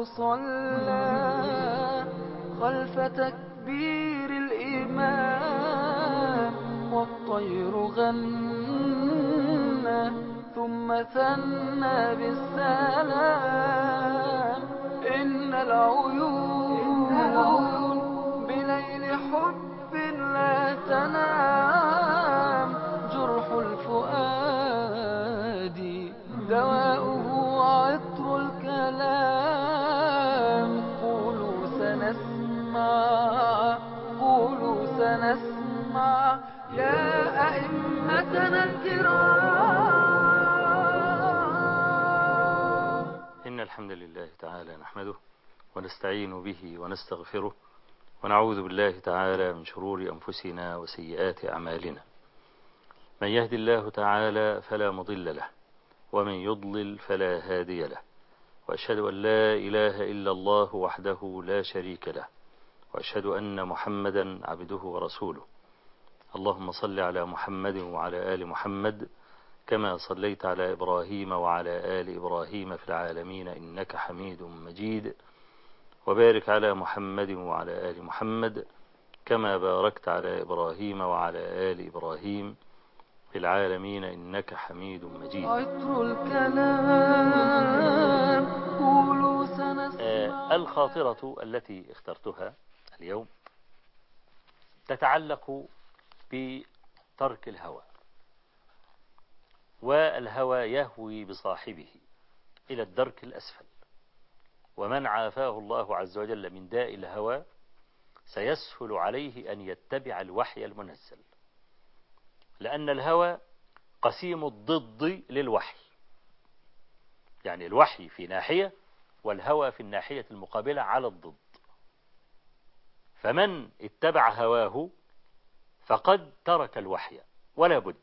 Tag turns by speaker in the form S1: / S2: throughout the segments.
S1: صلى خلف تكبير الإمام، والطير غنى ثم ثنى بالسلام. إن العيون بليل حب لا تنام، جرح الفؤاد دواؤه عطر الكلام. قولوا سنسمع، قولوا سنسمع يا أئمتنا الكرام.
S2: إن الحمد لله تعالى نحمده ونستعين به ونستغفره، ونعوذ بالله تعالى من شرور أنفسنا وسيئات أعمالنا. من يهد الله تعالى فلا مضل له، ومن يضلل فلا هادي له، وأشهد أن لا إله إلا الله وحده لا شريك له، وأشهد أن محمدا عبده ورسوله. اللهم صل على محمد وعلى آل محمد كما صليت على إبراهيم وعلى آل إبراهيم في العالمين إنك حميد مجيد، وبارك على محمد وعلى آل محمد كما باركت على إبراهيم وعلى آل إبراهيم في العالمين إنك حميد مجيد.
S1: عطر الكلام قولوا سنسمع.
S2: الخاطرة التي اخترتها اليوم تتعلق بترك الهوى، والهوى يهوي بصاحبه إلى الدرك الأسفل، ومن عافاه الله عز وجل من داء الهوى سيسهل عليه أن يتبع الوحي المنزل، لأن الهوى قسيم الضد للوحي، يعني الوحي في ناحية والهوى في الناحية المقابلة على الضد. فمن اتبع هواه فقد ترك الوحي ولا بد،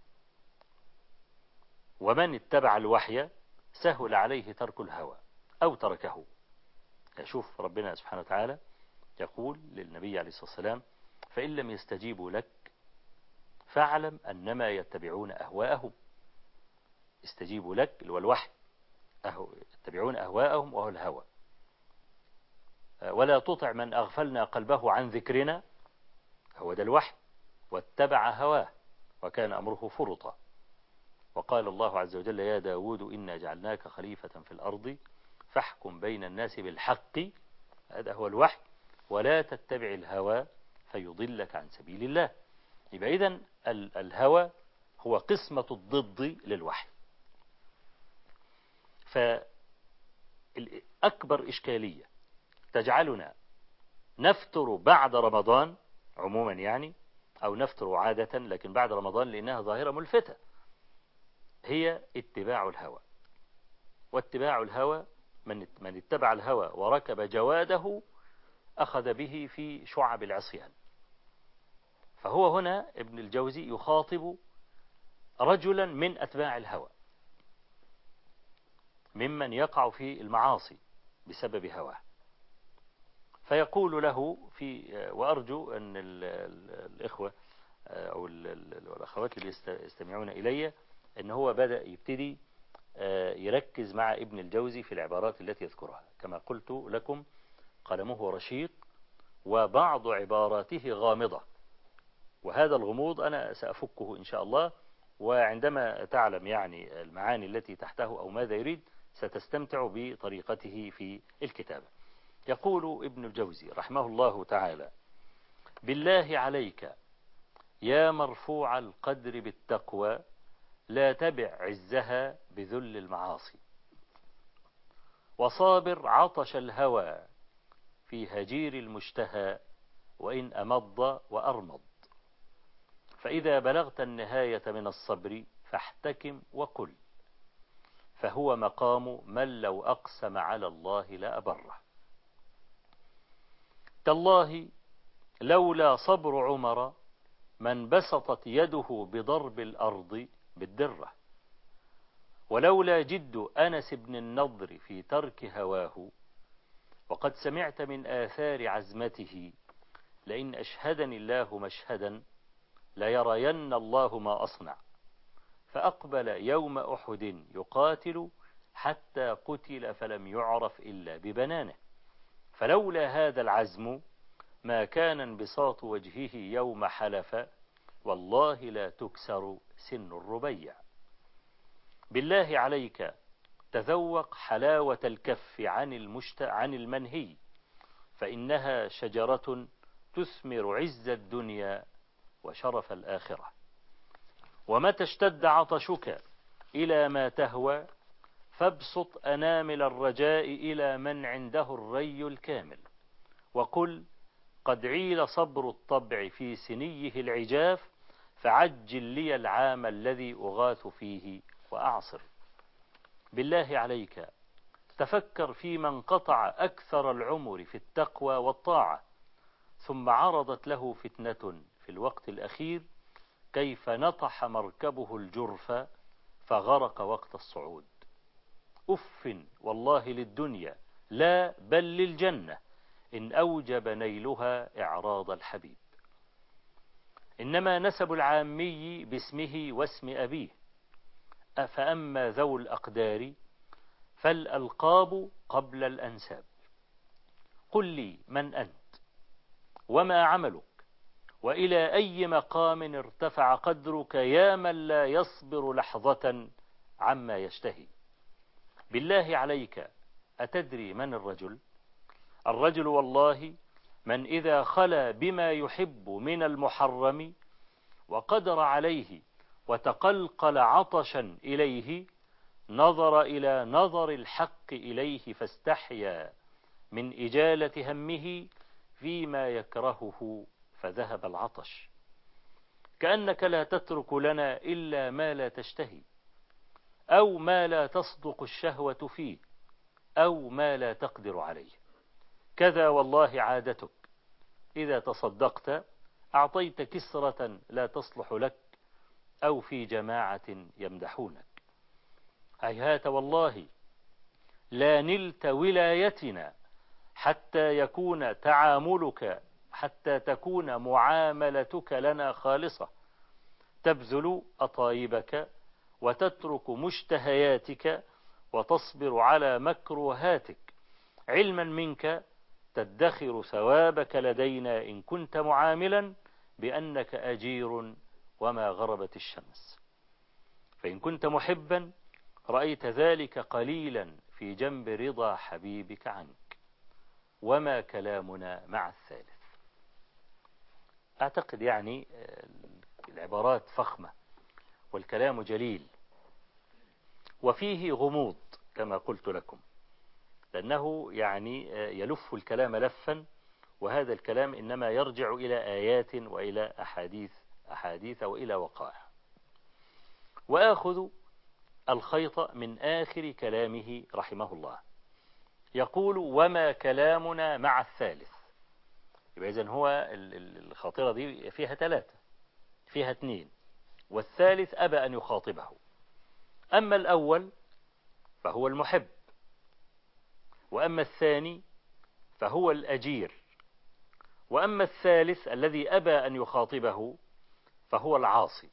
S2: ومن اتبع الوحي سهل عليه ترك الهوى أو تركه. يشوف ربنا سبحانه وتعالى يقول للنبي عليه الصلاة والسلام: فإن لم يستجيبوا لك فاعلم أنما يتبعون أهواءهم. استجيبوا لك والوحي، يتبعون أهواءهم وهو الهوى. ولا تطع من أغفلنا قلبه عن ذكرنا، هو ده الوحي، واتبع هواه وكان أمره فرطا. وقال الله عز وجل: يا داود إنا جعلناك خليفة في الأرض فاحكم بين الناس بالحق، هذا هو الوحي، ولا تتبع الهوى فيضلك عن سبيل الله. يبقى إذن الهوى هو قسمة الضد للوحي. فأكبر إشكالية تجعلنا نفتر بعد رمضان عموما يعني، أو نفتر عادة لكن بعد رمضان لأنها ظاهرة ملفتة، هي اتباع الهوى. واتباع الهوى من اتبع الهوى وركب جواده أخذ به في شعب العصيان. فهو هنا ابن الجوزي يخاطب رجلا من أتباع الهوى، ممن يقع في المعاصي بسبب هواه، فيقول له وأرجو أن الإخوة أو الأخوات اللي يستمعون إلي أن هو يبتدي يركز مع ابن الجوزي في العبارات التي يذكرها. كما قلت لكم قلمه رشيق وبعض عباراته غامضة، وهذا الغموض أنا سأفكه إن شاء الله، وعندما تعلم يعني المعاني التي تحته أو ماذا يريد ستستمتع بطريقته في الكتابة. يقول ابن الجوزي رحمه الله تعالى: بالله عليك يا مرفوع القدر بالتقوى لا تبع عزها بذل المعاصي، وصابر عطش الهوى في هجير المشتهى وإن أمض وأرمض، فإذا بلغت النهاية من الصبر فاحتكم وقل، فهو مقام من لو أقسم على الله لأبره. تالله لولا صبر عمر من بسطت يده بضرب الأرض بالدرة، ولولا جد أنس بن النضر في ترك هواه وقد سمعت من آثار عزمته لئن أشهدني الله مشهدا ليرين الله ما أصنع، فأقبل يوم أحد يقاتل حتى قتل فلم يعرف إلا ببنانه. فلولا هذا العزم ما كان انبساط وجهه يوم حلف والله لا تكسر سن الربيع. بالله عليك تذوق حلاوة الكف عن المنهي، فإنها شجرة تثمر عز الدنيا وشرف الآخرة. ومتى اشتد عطشك إلى ما تهوى فابسط أنامل الرجاء إلى من عنده الري الكامل، وقل قد عيل صبر الطبع في سنيه العجاف، فعجل لي العام الذي أغاث فيه وأعصر. بالله عليك تفكر في من قطع أكثر العمر في التقوى والطاعة، ثم عرضت له فتنة في الوقت الأخير، كيف نطح مركبه الجرف فغرق وقت الصعود. أف والله للدنيا لا بل للجنة إن أوجب نيلها إعراض الحبيب. إنما نسب العامي باسمه واسم أبيه، فأما ذو الأقدار فالألقاب قبل الأنساب. قل لي من أنت وما عملك وإلى أي مقام ارتفع قدرك يا من لا يصبر لحظة عما يشتهي. بالله عليك أتدري من الرجل؟ الرجل والله من إذا خلا بما يحب من المحرم وقدر عليه وتقلقل عطشا إليه، نظر إلى نظر الحق إليه فاستحيا من إجالة همه فيما يكرهه فذهب العطش. كأنك لا تترك لنا إلا ما لا تشتهي، أو ما لا تصدق الشهوة فيه، أو ما لا تقدر عليه. كذا والله عادتك، إذا تصدقت أعطيت كسرة لا تصلح لك، أو في جماعة يمدحونك. هيهات والله لا نلت ولايتنا حتى يكون تعاملك، حتى تكون معاملتك لنا خالصة، تبذل أطايبك وتترك مشتهياتك وتصبر على مكروهاتك، علما منك تدخر ثوابك لدينا إن كنت معاملا بأنك أجير وما غربت الشمس. فإن كنت محبا رأيت ذلك قليلا في جنب رضا حبيبك عنك. وما كلامنا مع الثالث. أعتقد يعني العبارات فخمة والكلام جليل وفيه غموض كما قلت لكم، لأنه يعني يلف الكلام لفا، وهذا الكلام إنما يرجع إلى آيات وإلى أحاديث وإلى وقائع. وآخذ الخيط من آخر كلامه رحمه الله، يقول وما كلامنا مع الثالث. يبقى إذن هو الخاطرة دي فيها 3، فيها 2، والثالث أبى أن يخاطبه. أما الأول فهو المحب، وأما الثاني فهو الأجير، وأما الثالث الذي أبى أن يخاطبه فهو العاصي.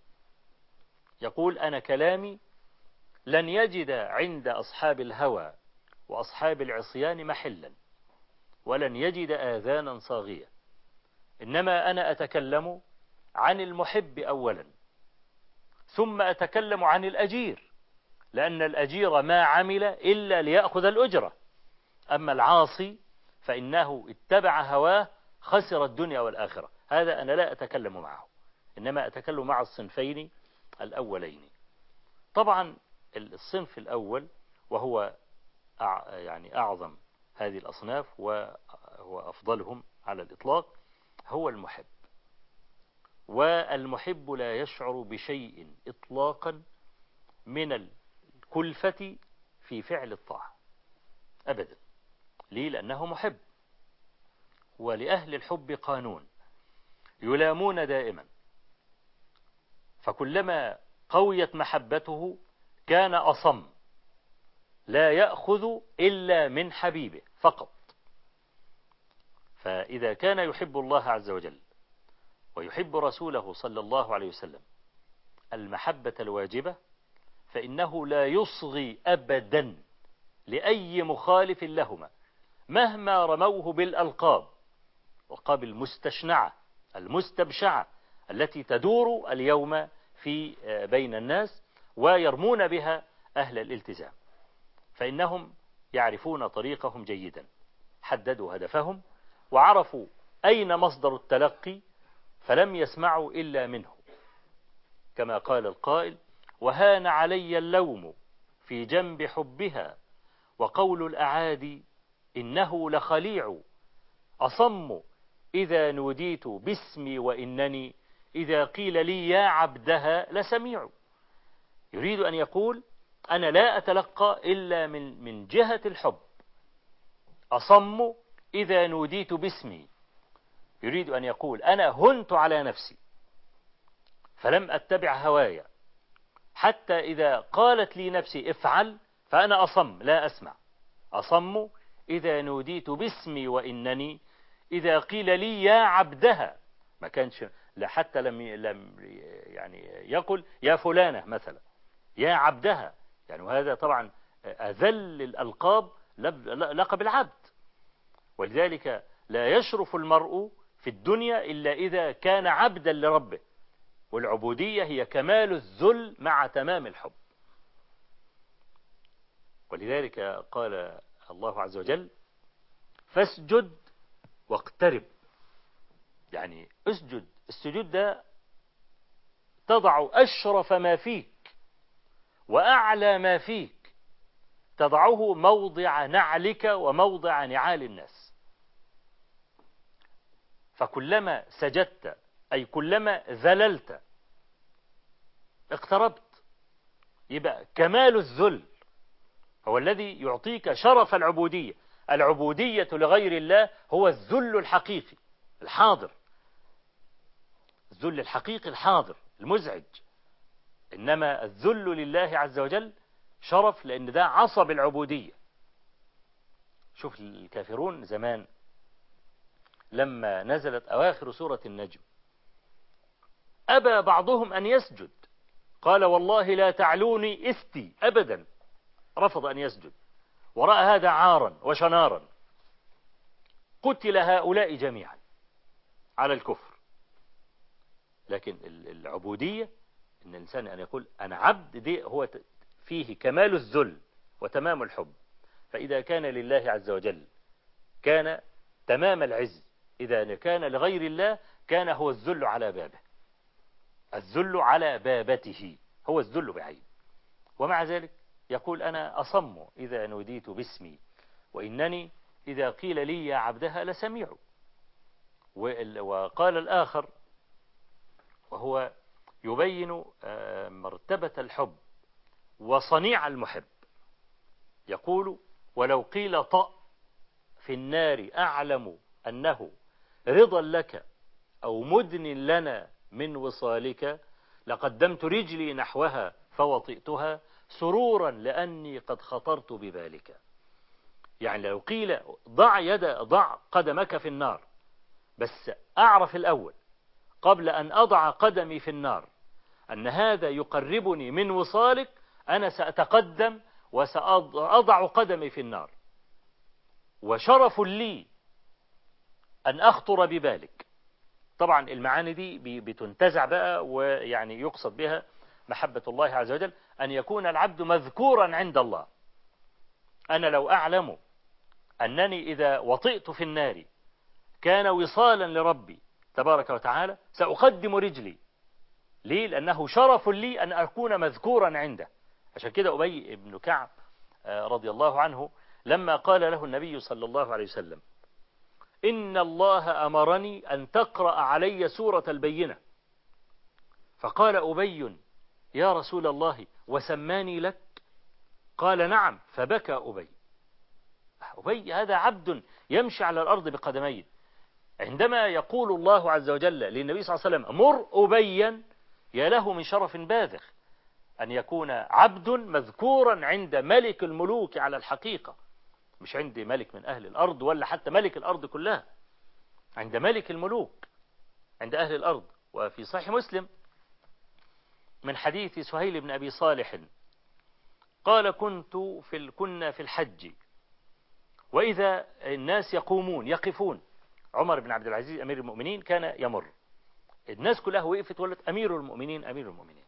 S2: يقول أنا كلامي لن يجد عند أصحاب الهوى وأصحاب العصيان محلا، ولن يجد آذانا صاغية، إنما أنا أتكلم عن المحب أولا، ثم أتكلم عن الأجير، لأن الأجير ما عمل إلا ليأخذ الأجرة. أما العاصي فإنه اتبع هواه خسر الدنيا والآخرة. هذا أنا لا أتكلم معه، إنما أتكلم مع الصنفين الأولين. طبعا الصنف الأول وهو يعني أعظم هذه الأصناف وهو أفضلهم على الإطلاق هو المحب. والمحب لا يشعر بشيء إطلاقا من الكلفة في فعل الطاعة أبدا. ليه؟ لأنه محب. ولأهل الحب قانون، يلامون دائما، فكلما قويت محبته كان أصم، لا يأخذ إلا من حبيبه فقط. فإذا كان يحب الله عز وجل ويحب رسوله صلى الله عليه وسلم المحبة الواجبة، فإنه لا يصغي أبدا لأي مخالف لهما مهما رموه بالألقاب، الألقاب المستشنعة المستبشعة التي تدور اليوم في بين الناس ويرمون بها أهل الالتزام، فإنهم يعرفون طريقهم جيدا، حددوا هدفهم وعرفوا أين مصدر التلقي فلم يسمعوا إلا منه، كما قال القائل: وهان علي اللوم في جنب حبها وقول الأعادي إنه لخليع، أصم إذا نوديت باسمي وإنني إذا قيل لي يا عبدها لسميع. يريد أن يقول أنا لا أتلقى إلا من جهة الحب، أصم إذا نوديت باسمي، يريد أن يقول أنا هنت على نفسي فلم أتبع هوايا، حتى إذا قالت لي نفسي افعل فأنا أصم لا أسمع، أصم إذا نوديت باسمي وإنني إذا قيل لي يا عبدها، ما كانش حتى لم يعني يقول يا فلانة مثلا، يا عبدها، يعني وهذا طبعا أذل الألقاب لقب العبد، ولذلك لا يشرف المرء في الدنيا إلا إذا كان عبدا لربه، والعبودية هي كمال الذل مع تمام الحب. ولذلك قال الله عز وجل: فاسجد واقترب، يعني اسجد، السجود ده تضع أشرف ما فيك وأعلى ما فيك، تضعه موضع نعلك وموضع نعال الناس، فكلما سجدت أي كلما ذللت اقتربت، يبقى كمال الذل هو الذي يعطيك شرف العبودية. العبودية لغير الله هو الذل الحقيقي الحاضر، الذل الحقيقي الحاضر المزعج، إنما الذل لله عز وجل شرف، لأن ده عصب العبودية. شوف الكافرون زمان لما نزلت أواخر سورة النجم أبى بعضهم أن يسجد، قال والله لا تعلوني استي أبدا، رفض أن يسجد ورأى هذا عارا وشنارا، قتل هؤلاء جميعا على الكفر. لكن العبودية إن الإنسان أن يقول أنا عبد، دي هو فيه كمال الذل وتمام الحب، فإذا كان لله عز وجل كان تمام العز، إذا كان لغير الله كان هو الذل على بابه، الذل على بابته هو الذل بعين. ومع ذلك يقول أنا أصم إذا نوديت باسمي وإنني إذا قيل لي يا عبدها لسميع. وقال الآخر وهو يبين مرتبة الحب وصنيع المحب، يقول ولو قيل طأ في النار أعلم أنه رضا لك أو مدن لنا من وصالك لقدمت رجلي نحوها فوطئتها سرورا لأني قد خطرت ببالك. يعني لو قيل ضع قدمك في النار، بس أعرف الأول قبل أن أضع قدمي في النار أن هذا يقربني من وصالك، أنا سأتقدم وسأضع قدمي في النار، وشرف لي أن أخطر ببالك. طبعا المعاني دي بتنتزع بقى، ويعني يقصد بها محبة الله عز وجل، أن يكون العبد مذكورا عند الله. أنا لو أعلم أنني إذا وطئت في النار كان وصالا لربي تبارك وتعالى سأقدم رجلي. ليه؟ لأنه شرف لي أن أكون مذكورا عنده. عشان كده أبي بن كعب رضي الله عنه لما قال له النبي صلى الله عليه وسلم إن الله أمرني أن تقرأ علي سورة البينة، فقال أبي يا رسول الله وسماني لك؟ قال نعم، فبكى أبي هذا عبد يمشي على الأرض بقدميه. عندما يقول الله عز وجل للنبي صلى الله عليه وسلم مر أبيا، يا له من شرف باذخ أن يكون عبد مذكورا عند ملك الملوك على الحقيقة، مش عند ملك من أهل الأرض ولا حتى ملك الأرض كلها، عند ملك الملوك عند أهل الأرض. وفي صحيح مسلم من حديث سهيل بن أبي صالح قال كنا في الحج، وإذا الناس يقفون، عمر بن عبد العزيز أمير المؤمنين كان يمر، الناس كلها وقفت وقالت أمير المؤمنين أمير المؤمنين.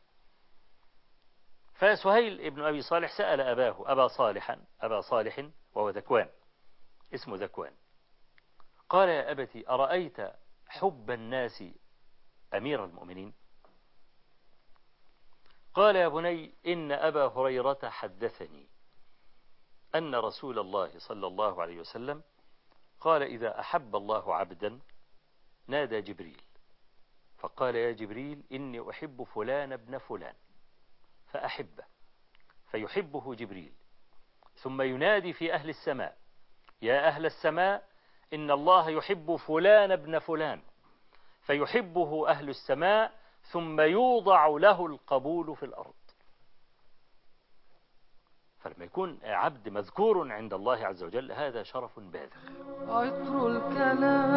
S2: فسهيل ابن أبي صالح سأل أبا صالح وهو ذكوان، اسمه ذكوان، قال يا أبتي أرأيت حب الناس أمير المؤمنين؟ قال يا بني إن أبا هريرة حدثني أن رسول الله صلى الله عليه وسلم قال إذا أحب الله عبدا نادى جبريل فقال يا جبريل إني أحب فلان ابن فلان فأحبه، فيحبه جبريل، ثم ينادي في أهل السماء يا أهل السماء إن الله يحب فلان ابن فلان، فيحبه أهل السماء، ثم يوضع له القبول في الأرض. فلما يكون عبد مذكور عند الله عز وجل هذا شرف باذخ.
S1: عطر الكلام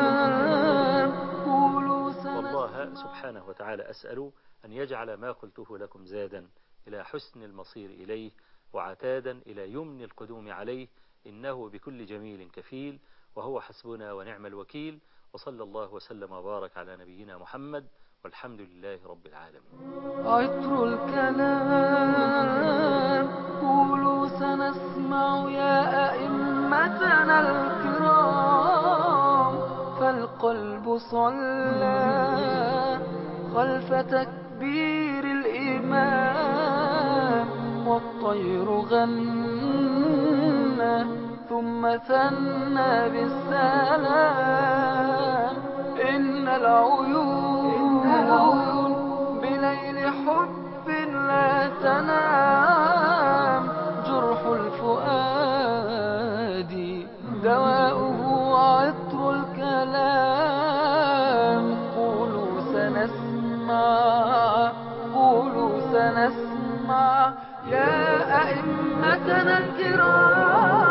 S2: والله سبحانه وتعالى أسأل أن يجعل ما قلته لكم زادا إلى حسن المصير إليه، وعتادا إلى يمن القدوم عليه، إنه بكل جميل كفيل، وهو حسبنا ونعم الوكيل. وصلى الله وسلم وبارك على نبينا محمد، والحمد لله رب العالمين.
S1: عطر الكلام قولوا سنسمع يا أئمتنا الكرام، فالقلب صلى خلف تكبير الإمام، والطير غنى ثم ثنى بالسلام. إن العيون بليل حب لا تنام، جرح الفؤاد دواؤه عطر الكلام. قولوا سنسمع يا أئمتنا الكرام.